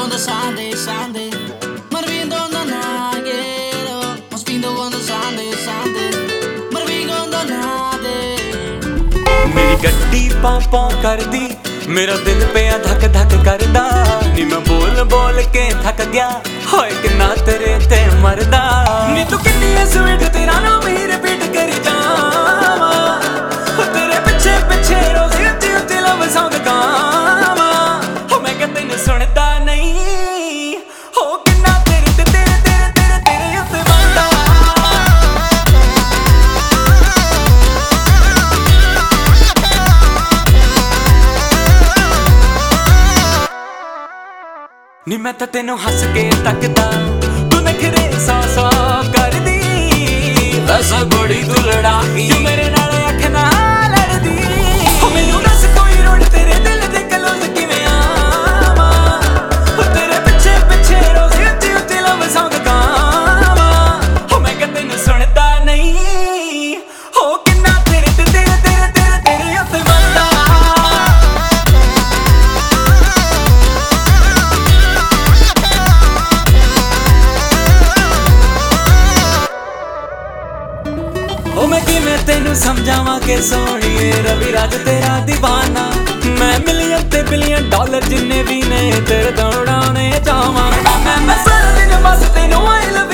quando Sunday, Sunday. Marvindo na nagueiro. Mospindo quando Sunday, Sunday. Marvindo na de. मेरी गड्डी पाँ पाँ कर दी, मेरा दिल पिया धक धक करदा। नी मैं बोल बोल के थक गया, होए किन्ना तेरे ते मरदा। नी तू किन्नी स्वीट तेरा नाम ही रिपीट करी जावा, तेरे पिछे पिछे रोज उच्ची उच्ची लव सॉन्ग गावा। हो मैं क्या तैनू सुनदा नहीं, हो किन्ना तेरे ते तेरे तेरे तेरे तेरे उत्ते बनदा। नी मैं तो तेनू हस के तकदा, तू नखरे सौ सौ कर दी। वैसे बड़ी तू लड़ाकी, जो मेरे नाल अख ना लड़दी। हो मैनू दस कोई रोड तेरे दिल दे क्लोज किवें आवां, हो तेरे पिछे पिछे रोज उच्ची उच्ची लव सॉन्ग गावां। हो मैं क्या तैनू सुनदा नहीं, हो किन्ना तेरे ते तेरे तेरे तेरे तेरे उत्ते बनदा। ओ मैं किवें तेनू समझावां के सोहणीए, रवि राज तेरा दीवाना। मैं मिलियन ते बिलियन डॉलर जिन्ने भी ने तेरे दौड़ाने जावां। मैं सारा दिन बस तेनू आई लव